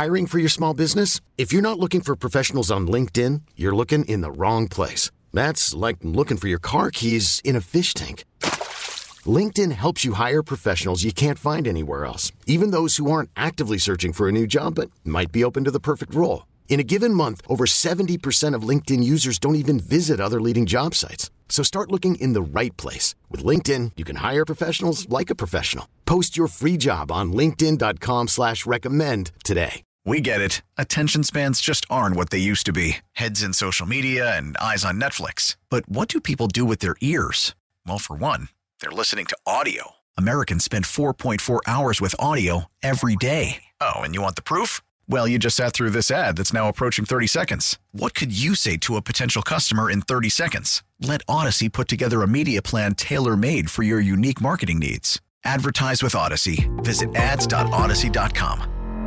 Hiring for your small business? If you're not looking for professionals on LinkedIn, you're looking in the wrong place. That's like looking for your car keys in a fish tank. LinkedIn helps you hire professionals you can't find anywhere else, even those who aren't actively searching for a new job but might be open to the perfect role. In a given month, over 70% of LinkedIn users don't even visit other leading job sites. So start looking in the right place. With LinkedIn, you can hire professionals like a professional. Post your free job on linkedin.com/recommend today. We get it. Attention spans just aren't what they used to be. Heads in social media and eyes on Netflix. But what do people do with their ears? Well, for one, they're listening to audio. Americans spend 4.4 hours with audio every day. Oh, and you want the proof? Well, you just sat through this ad that's now approaching 30 seconds. What could you say to a potential customer in 30 seconds? Let Odyssey put together a media plan tailor-made for your unique marketing needs. Advertise with Odyssey. Visit ads.odyssey.com.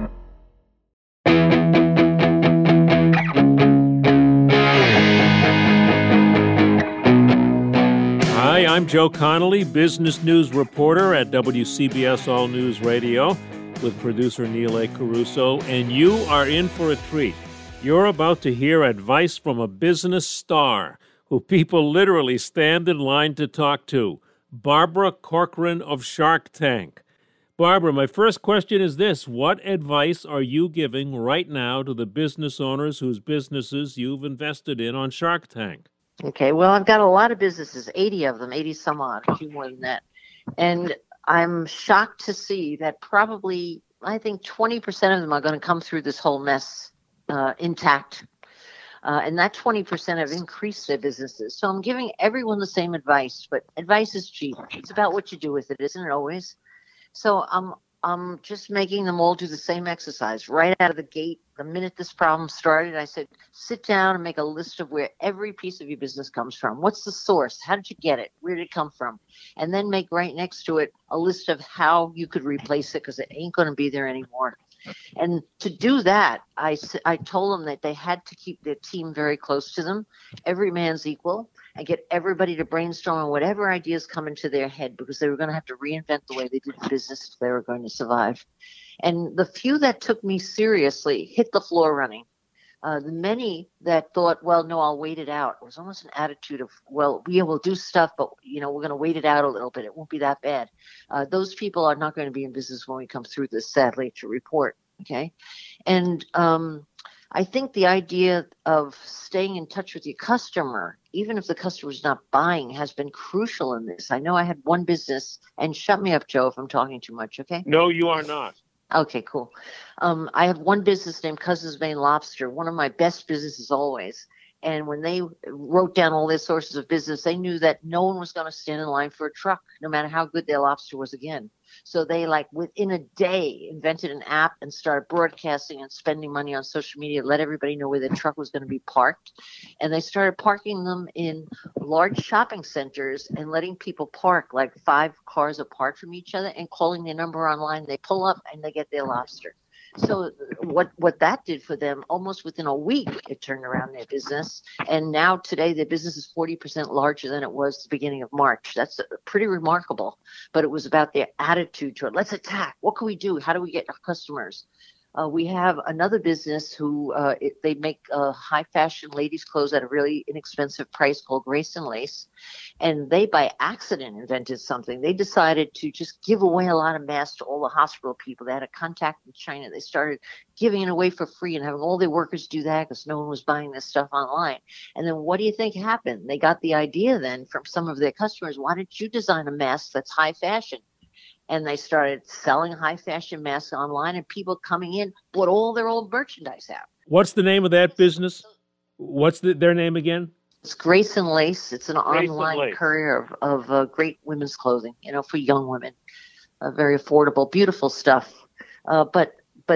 Hi, I'm Joe Connolly, business news reporter at WCBS All News Radio, with producer Neil A. Caruso, and you are in for a treat. You're about to hear advice from a business star who people literally stand in line to talk to, Barbara Corcoran of Shark Tank. Barbara, my first question is this. What advice are you giving right now to the business owners whose businesses you've invested in on Shark Tank? Okay, well, I've got a lot of businesses, 80 of them, 80 some odd, a few more than that. And I'm shocked to see that probably, I think 20% of them are going to come through this whole mess intact. And that 20% have increased their businesses. So I'm giving everyone the same advice, but advice is cheap. It's about what you do with it, isn't it always? So I'm just making them all do the same exercise right out of the gate. The minute this problem started, I said, sit down and make a list of where every piece of your business comes from. What's the source? How did you get it? Where did it come from? And then make right next to it a list of how you could replace it, because it ain't going to be there anymore. And to do that, I told them that they had to keep their team very close to them. Every man's equal, and get everybody to brainstorm on whatever ideas come into their head, because they were going to have to reinvent the way they did business if they were going to survive. And the few that took me seriously hit the floor running. The many that thought, well, no, I'll wait it out. It was almost an attitude of, well, yeah, we'll do stuff, but, we're going to wait it out a little bit. It won't be that bad. Those people are not going to be in business when we come through this, sadly, to report. Okay. And I think the idea of staying in touch with your customer, even if the customer is not buying, has been crucial in this. I know I had one business, and shut me up, Joe, if I'm talking too much. Okay. No, you are not. Okay, cool. I have one business named Cousins Bay Lobster, one of my best businesses always. And when they wrote down all their sources of business, they knew that no one was going to stand in line for a truck, no matter how good their lobster was again. So they, within a day, invented an app and started broadcasting and spending money on social media, let everybody know where their truck was going to be parked. And they started parking them in large shopping centers and letting people park 5 cars apart from each other and calling their number online. They pull up and they get their lobster. So what that did for them, almost within a week, it turned around their business. And now today, their business is 40% larger than it was at the beginning of March. That's pretty remarkable. But it was about their attitude toward, let's attack. What can we do? How do we get our customers? We have another business who they make high fashion ladies' clothes at a really inexpensive price called Grace and Lace. And they, by accident, invented something. They decided to just give away a lot of masks to all the hospital people. They had a contact in China. They started giving it away for free and having all their workers do that because no one was buying this stuff online. And then what do you think happened? They got the idea then from some of their customers, why don't you design a mask that's high fashion? And they started selling high fashion masks online, and people coming in bought all their old merchandise out. What's the name of that business? What's their name again? It's Grace and Lace. It's an online courier of great women's clothing, for young women. Very affordable, beautiful stuff. But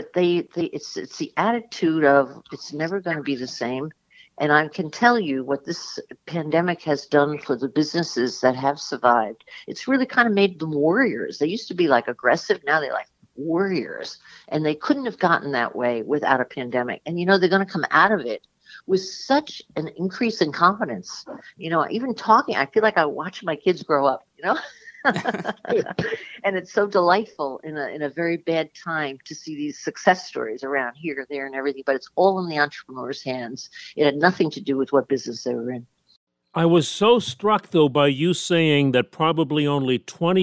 it's the attitude of it's never going to be the same. And I can tell you what this pandemic has done for the businesses that have survived. It's really kind of made them warriors. They used to be aggressive. Now they're warriors. And they couldn't have gotten that way without a pandemic. And, they're going to come out of it with such an increase in confidence. Even talking, I feel like I watch my kids grow up, And it's so delightful in a very bad time to see these success stories around here, there, and everything. But it's all in the entrepreneur's hands. It had nothing to do with what business they were in. I was so struck, though, by you saying that probably only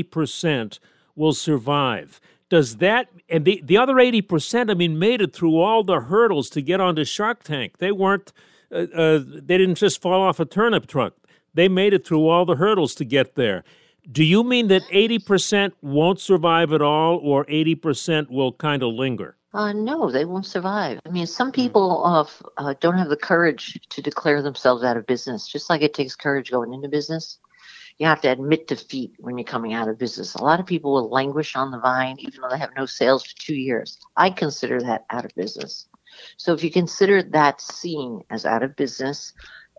20% will survive. Does that, and the other 80%, I mean, made it through all the hurdles to get onto Shark Tank. They weren't, they didn't just fall off a turnip truck. They made it through all the hurdles to get there. Do you mean that 80% won't survive at all, or 80% will kind of linger? No, they won't survive. I mean, some people don't have the courage to declare themselves out of business, just like it takes courage going into business. You have to admit defeat when you're coming out of business. A lot of people will languish on the vine, even though they have no sales for 2 years. I consider that out of business. So if you consider that scene as out of business,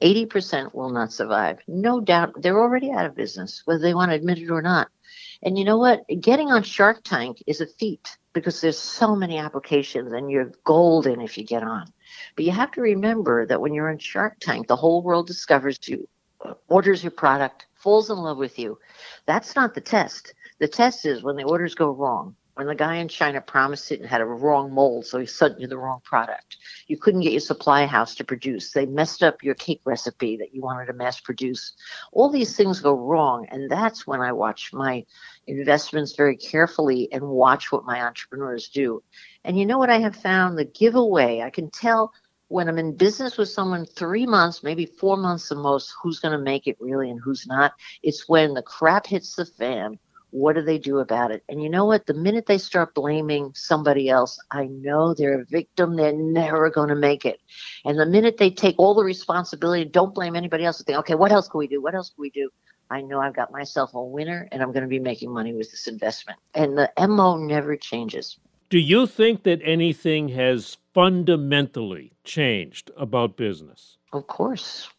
80% will not survive. No doubt they're already out of business, whether they want to admit it or not. And you know what? Getting on Shark Tank is a feat because there's so many applications and you're golden if you get on. But you have to remember that when you're on Shark Tank, the whole world discovers you, orders your product, falls in love with you. That's not the test. The test is when the orders go wrong. When the guy in China promised it and had a wrong mold, so he sent you the wrong product. You couldn't get your supply house to produce. They messed up your cake recipe that you wanted to mass produce. All these things go wrong, and that's when I watch my investments very carefully and watch what my entrepreneurs do. And you know what I have found? The giveaway, I can tell when I'm in business with someone 3 months, maybe 4 months the most, who's going to make it really and who's not. It's when the crap hits the fan. What do they do about it? And you know what? The minute they start blaming somebody else, I know they're a victim. They're never going to make it. And the minute they take all the responsibility, don't blame anybody else, and think, okay, what else can we do? What else can we do? I know I've got myself a winner, and I'm going to be making money with this investment. And the MO never changes. Do you think that anything has fundamentally changed about business? Of course.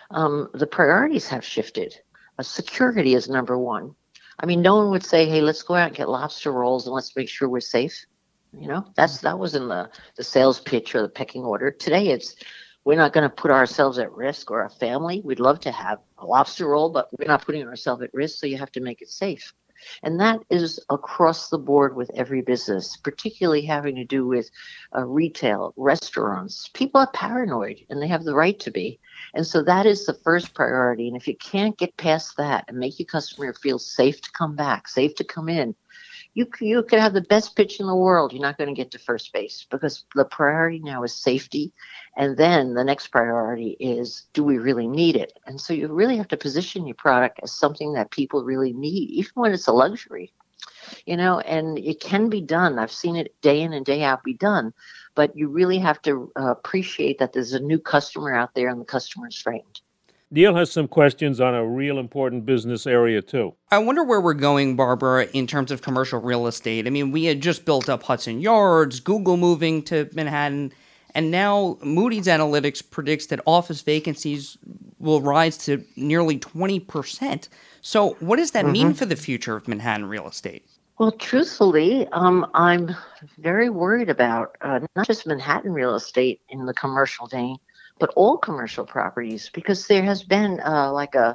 The priorities have shifted. Security is number one. I mean, no one would say, hey, let's go out and get lobster rolls and let's make sure we're safe. You know, that was in the sales pitch or the pecking order. Today, it's we're not going to put ourselves at risk or our family. We'd love to have a lobster roll, but we're not putting ourselves at risk, so you have to make it safe. And that is across the board with every business, particularly having to do with retail, restaurants. People are paranoid, and they have the right to be. And so that is the first priority. And if you can't get past that and make your customer feel safe to come back, safe to come in, you could have the best pitch in the world. You're not going to get to first base because the priority now is safety. And then the next priority is, do we really need it? And so you really have to position your product as something that people really need, even when it's a luxury, you know, and it can be done. I've seen it day in and day out be done, but you really have to appreciate that there's a new customer out there and the customer is framed. Neil has some questions on a real important business area, too. I wonder where we're going, Barbara, in terms of commercial real estate. I mean, we had just built up Hudson Yards, Google moving to Manhattan, and now Moody's Analytics predicts that office vacancies will rise to nearly 20%. So what does that mean for the future of Manhattan real estate? Well, truthfully, I'm very worried about not just Manhattan real estate in the commercial vein, but all commercial properties, because there has been like a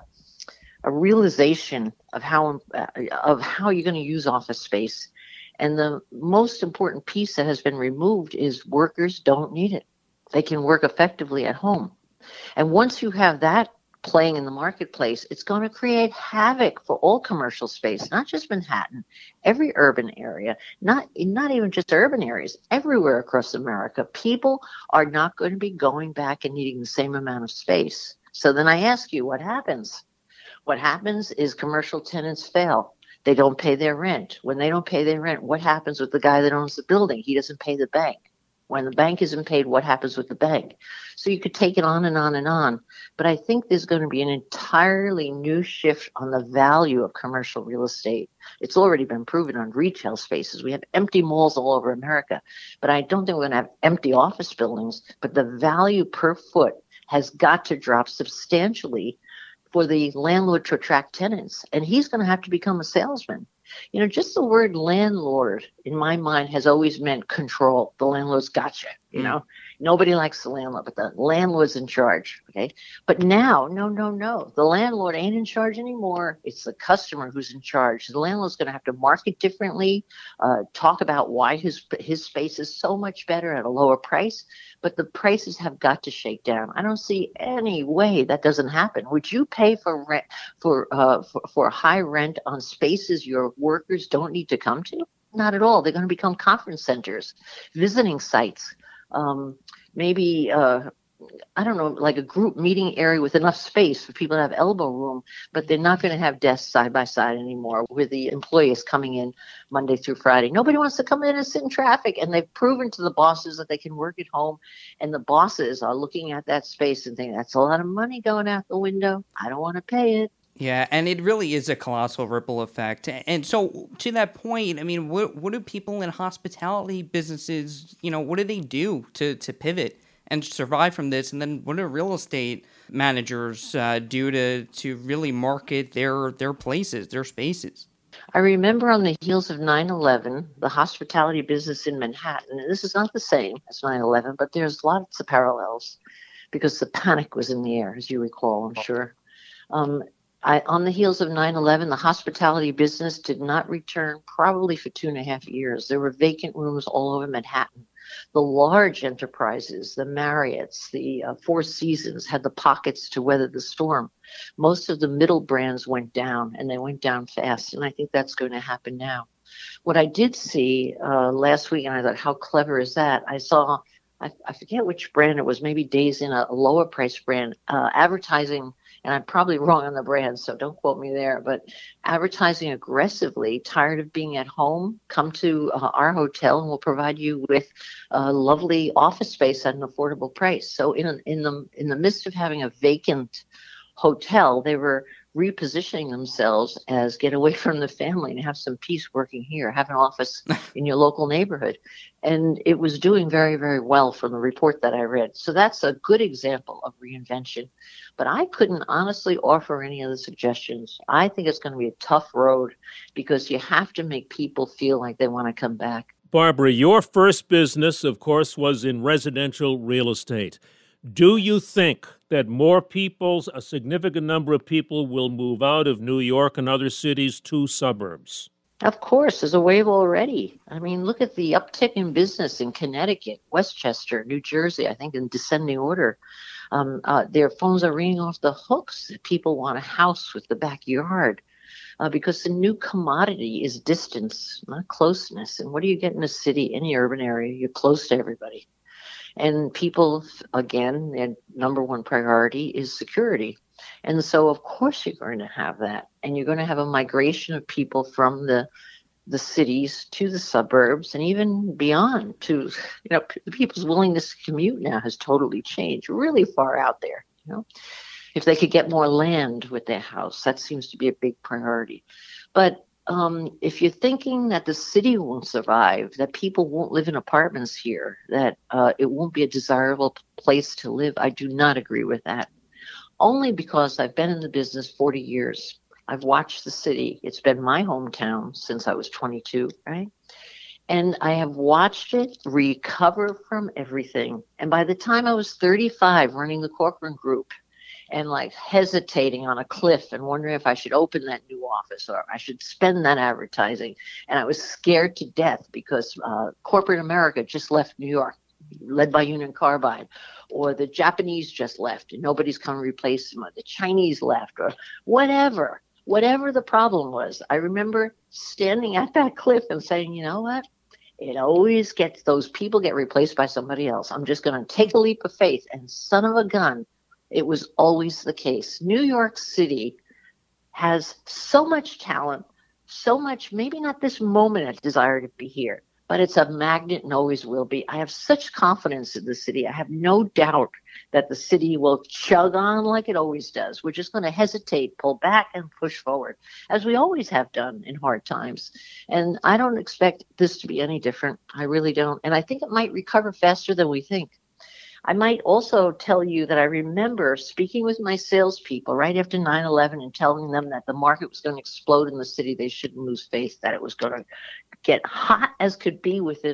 realization of how you're going to use office space. And the most important piece that has been removed is workers don't need it. They can work effectively at home. And once you have that playing in the marketplace, it's going to create havoc for all commercial space, not just Manhattan, every urban area, not even just urban areas, everywhere across America. People are not going to be going back and needing the same amount of space. So then I ask you, what happens? What happens is commercial tenants fail. They don't pay their rent. When they don't pay their rent, what happens with the guy that owns the building? He doesn't pay the bank. When the bank isn't paid, what happens with the bank? So you could take it on and on and on. But I think there's going to be an entirely new shift on the value of commercial real estate. It's already been proven on retail spaces. We have empty malls all over America. But I don't think we're going to have empty office buildings. But the value per foot has got to drop substantially for the landlord to attract tenants. And he's going to have to become a salesman. You know, just the word landlord in my mind has always meant control. The landlord's gotcha. Nobody likes the landlord, but the landlord's in charge. Okay. But now, no. The landlord ain't in charge anymore. It's the customer who's in charge. The landlord's going to have to market differently, talk about why his space is so much better at a lower price. But the prices have got to shake down. I don't see any way that doesn't happen. Would you pay for rent for high rent on spaces your workers don't need to come to? Not at all. They're going to become conference centers, visiting sites, maybe I don't know, like a group meeting area with enough space for people to have elbow room, but they're not going to have desks side by side anymore where the employee is coming in Monday through Friday. Nobody wants to come in and sit in traffic, and they've proven to the bosses that they can work at home, and the bosses are looking at that space and thinking, that's a lot of money going out the window. I don't want to pay it. Yeah, and it really is a colossal ripple effect. And so to that point, I mean, what do people in hospitality businesses, what do they do to pivot and survive from this? And then what do real estate managers do to really market their places, their spaces? I remember on the heels of 9/11, the hospitality business in Manhattan, and this is not the same as 9/11, but there's lots of parallels because the panic was in the air, as you recall, I'm sure. On the heels of 9/11, the hospitality business did not return probably for 2.5 years. There were vacant rooms all over Manhattan. The large enterprises, the Marriotts, the Four Seasons, had the pockets to weather the storm. Most of the middle brands went down, and they went down fast, and I think that's going to happen now. What I did see last week, and I thought, how clever is that? I saw, I forget which brand it was, maybe Days Inn, a lower price brand, advertising, and I'm probably wrong on the brand, so don't quote me there, but advertising aggressively, tired of being at home, come to our hotel and we'll provide you with lovely office space at an affordable price. So in the midst of having a vacant hotel, they were repositioning themselves as get away from the family and have some peace working here, have an office in your local neighborhood. And it was doing very, very well from the report that I read. So that's a good example of reinvention. But I couldn't honestly offer any other suggestions. I think it's going to be a tough road because you have to make people feel like they want to come back. Barbara, your first business, of course, was in residential real estate. Do you think that more people, a significant number of people, will move out of New York and other cities to suburbs? Of course, there's a wave already. I mean, look at the uptick in business in Connecticut, Westchester, New Jersey, I think in descending order. Their phones are ringing off the hooks. People want a house with the backyard because the new commodity is distance, not closeness. And what do you get in a city, any urban area? You're close to everybody. And people, again, their number one priority is security. And so, of course, you're going to have that. And you're going to have a migration of people from the cities to the suburbs and even beyond to, people's willingness to commute now has totally changed, really far out there. If they could get more land with their house, that seems to be a big priority. But if you're thinking that the city won't survive, that people won't live in apartments here, that it won't be a desirable place to live, I do not agree with that. Only because I've been in the business 40 years. I've watched the city. It's been my hometown since I was 22, right? And I have watched it recover from everything. And by the time I was 35 running the Corcoran Group, and like hesitating on a cliff and wondering if I should open that new office or I should spend that advertising. And I was scared to death because corporate America just left New York, led by Union Carbide, or the Japanese just left and nobody's come to replace them, or the Chinese left, or whatever the problem was. I remember standing at that cliff and saying, you know what? It always gets, those people get replaced by somebody else. I'm just going to take a leap of faith, and son of a gun, it was always the case. New York City has so much talent, so much, maybe not this moment a desire to be here, but it's a magnet and always will be. I have such confidence in the city. I have no doubt that the city will chug on like it always does. We're just going to hesitate, pull back, and push forward, as we always have done in hard times. And I don't expect this to be any different. I really don't. And I think it might recover faster than we think. I might also tell you that I remember speaking with my salespeople right after 9/11 and telling them that the market was going to explode in the city. They shouldn't lose faith, that it was going to get hot as could be within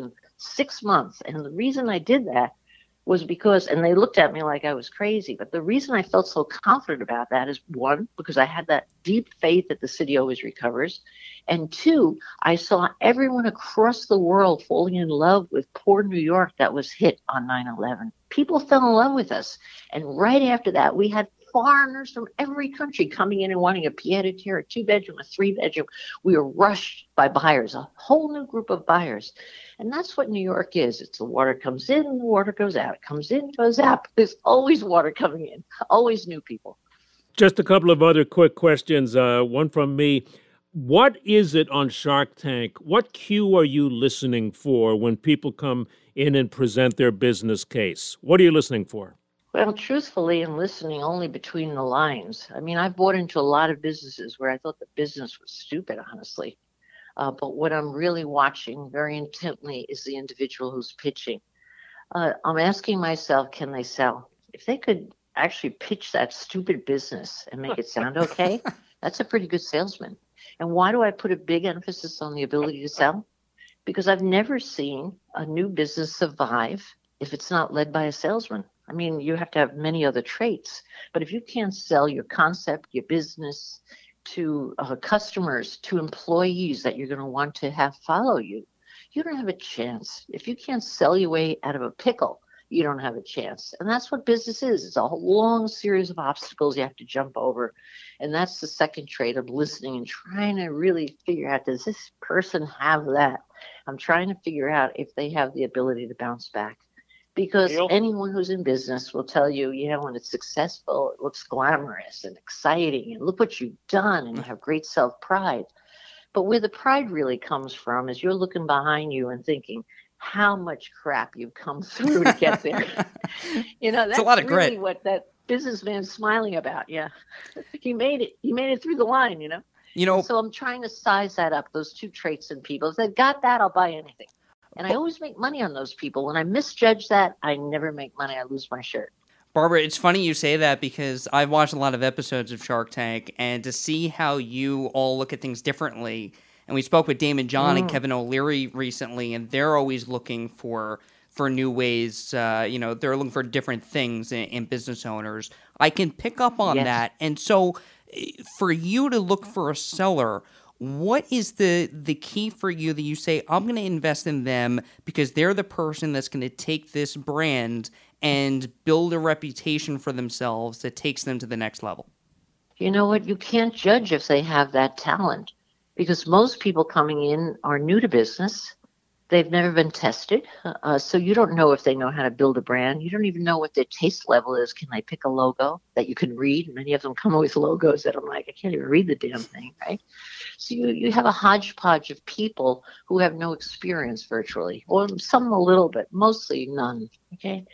6 months. And the reason I did that was because, and they looked at me like I was crazy, but the reason I felt so confident about that is, one, because I had that deep faith that the city always recovers. And two, I saw everyone across the world falling in love with poor New York that was hit on 9/11. People fell in love with us. And right after that, we had foreigners from every country coming in and wanting a pied-à-terre, a 2-bedroom, a 3-bedroom. We were rushed by buyers, a whole new group of buyers. And that's what New York is. It's the water comes in, the water goes out. It comes in, goes out. There's always water coming in, always new people. Just a couple of other quick questions. One from me. What is it on Shark Tank? What cue are you listening for when people come in and present their business case? What are you listening for? Well, truthfully, I'm listening only between the lines. I mean, I've bought into a lot of businesses where I thought the business was stupid, honestly. But what I'm really watching very intently is the individual who's pitching. I'm asking myself, can they sell? If they could actually pitch that stupid business and make it sound okay, that's a pretty good salesman. And why do I put a big emphasis on the ability to sell? Because I've never seen a new business survive if it's not led by a salesman. I mean, you have to have many other traits, but if you can't sell your concept, your business to customers, to employees that you're going to want to have follow you, you don't have a chance. If you can't sell your way out of a pickle, you don't have a chance. And that's what business is. It's a long series of obstacles you have to jump over. And that's the second trait of listening and trying to really figure out, does this person have that? I'm trying to figure out if they have the ability to bounce back. Because anyone who's in business will tell you, when it's successful, it looks glamorous and exciting, and look what you've done, and you have great self-pride. But where the pride really comes from is you're looking behind you and thinking how much crap you've come through to get there. That's a lot of really grit. What that businessman's smiling about. Yeah, he made it. He made it through the line. So I'm trying to size that up. Those two traits in people. If they've got that, I'll buy anything. And I always make money on those people. When I misjudge that, I never make money. I lose my shirt. Barbara, it's funny you say that because I've watched a lot of episodes of Shark Tank, and to see how you all look at things differently. And we spoke with Damon John and Kevin O'Leary recently, and they're always looking for new ways. They're looking for different things in business owners. I can pick up on that. And so for you to look for a seller, what is the key for you that you say, I'm going to invest in them because they're the person that's going to take this brand and build a reputation for themselves that takes them to the next level? You know what? You can't judge if they have that talent because most people coming in are new to business. They've never been tested. So you don't know if they know how to build a brand. You don't even know what their taste level is. Can they pick a logo that you can read? Many of them come with logos that I'm like, I can't even read the damn thing, right? So you have a hodgepodge of people who have no experience virtually, or some a little bit, mostly none, okay?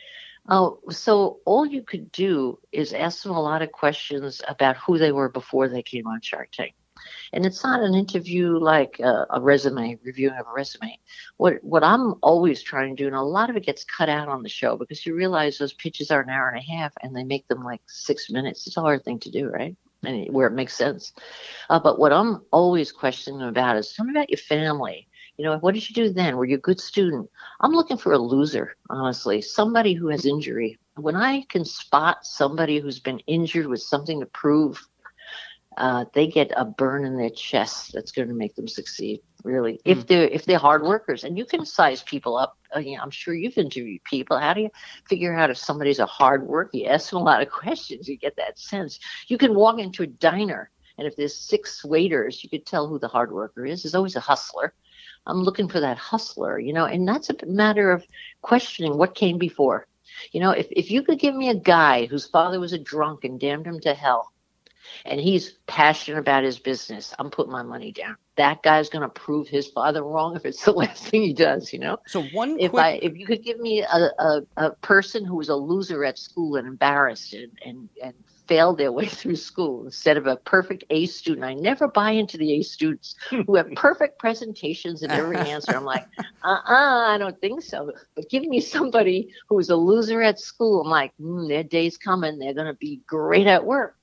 So all you could do is ask them a lot of questions about who they were before they came on Shark Tank. And it's not an interview like a resume, reviewing of a resume. What I'm always trying to do, and a lot of it gets cut out on the show because you realize those pitches are an hour and a half and they make them like 6 minutes. It's a hard thing to do, right? And where it makes sense. But what I'm always questioning about is, tell me about your family. What did you do then? Were you a good student? I'm looking for a loser, honestly, somebody who has injury. When I can spot somebody who's been injured with something to prove, they get a burn in their chest that's going to make them succeed, really, if they're hard workers. And you can size people up. I'm sure you've interviewed people. How do you figure out if somebody's a hard worker? You ask them a lot of questions. You get that sense. You can walk into a diner, and if there's 6 waiters, you could tell who the hard worker is. There's always a hustler. I'm looking for that hustler, and that's a matter of questioning what came before. If you could give me a guy whose father was a drunk and damned him to hell, and he's passionate about his business, I'm putting my money down. That guy's going to prove his father wrong if it's the last thing he does, So if you could give me a person who was a loser at school and embarrassed and failed their way through school instead of a perfect A student. I never buy into the A students who have perfect presentations and every answer. I'm like, I don't think so. But give me somebody who was a loser at school. I'm like, their day's coming. They're going to be great at work.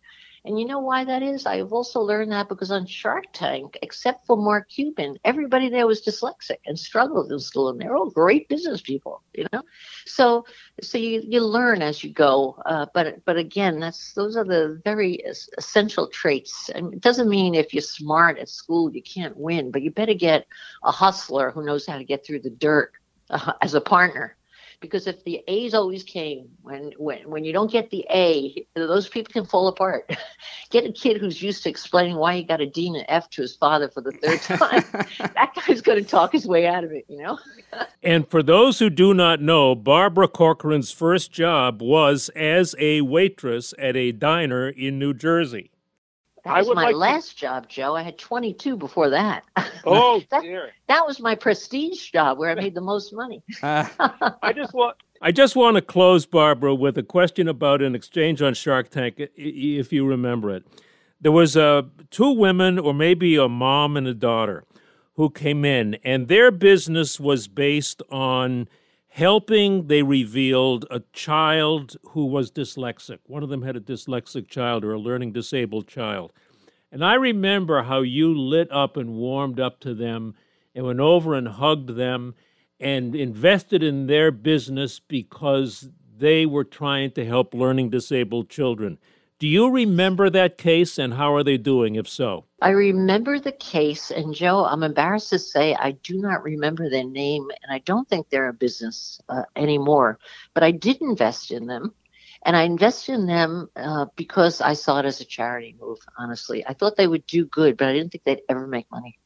And you know why that is? I've also learned that because on Shark Tank, except for Mark Cuban, everybody there was dyslexic and struggled in school, and they're all great business people, So you learn as you go. But again, those are the very essential traits. And it doesn't mean if you're smart at school you can't win, but you better get a hustler who knows how to get through the dirt as a partner. Because if the A's always came, when you don't get the A, those people can fall apart. Get a kid who's used to explaining why he got a D and an F to his father for the third time. That guy's going to talk his way out of it, And for those who do not know, Barbara Corcoran's first job was as a waitress at a diner in New Jersey. That was my last job, Joe. I had 22 before that. Oh, dear. That was my prestige job where I made the most money. I just want to close, Barbara, with a question about an exchange on Shark Tank, if you remember it. There was two women, or maybe a mom and a daughter, who came in, and their business was based on helping, they revealed, a child who was dyslexic. One of them had a dyslexic child or a learning disabled child. And I remember how you lit up and warmed up to them and went over and hugged them and invested in their business because they were trying to help learning disabled children. Do you remember that case, and how are they doing, if so? I remember the case, and Joe, I'm embarrassed to say I do not remember their name, and I don't think they're a business anymore. But I did invest in them, and I invested in them because I saw it as a charity move, honestly. I thought they would do good, but I didn't think they'd ever make money.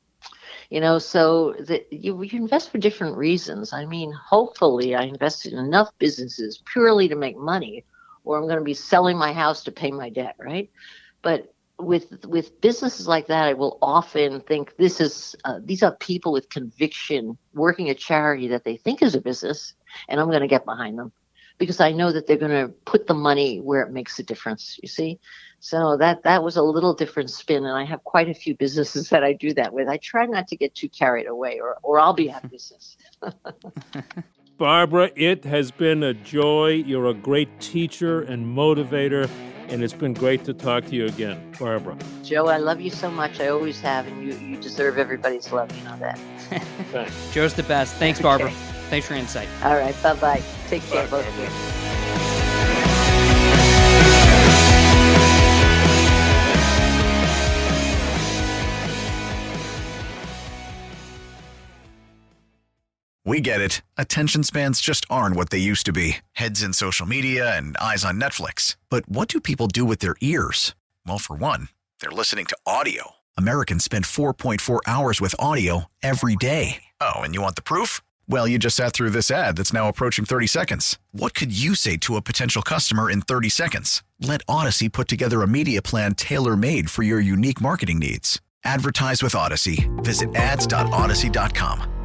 So you invest for different reasons. I mean, hopefully I invested in enough businesses purely to make money, or I'm going to be selling my house to pay my debt, right? But with businesses like that, I will often think these are people with conviction working a charity that they think is a business, and I'm going to get behind them because I know that they're going to put the money where it makes a difference, you see? So that was a little different spin, and I have quite a few businesses that I do that with. I try not to get too carried away, or I'll be out of business. Barbara, it has been a joy. You're a great teacher and motivator, and it's been great to talk to you again, Barbara. Joe, I love you so much. I always have, and you deserve everybody's love. You know that. Thanks. Joe's the best. Thanks, Barbara. Thanks for your insight. All right. Bye-bye. Take care, both of you. We get it. Attention spans just aren't what they used to be. Heads in social media and eyes on Netflix. But what do people do with their ears? Well, for one, they're listening to audio. Americans spend 4.4 hours with audio every day. Oh, and you want the proof? Well, you just sat through this ad that's now approaching 30 seconds. What could you say to a potential customer in 30 seconds? Let Odyssey put together a media plan tailor-made for your unique marketing needs. Advertise with Odyssey. Visit ads.odyssey.com.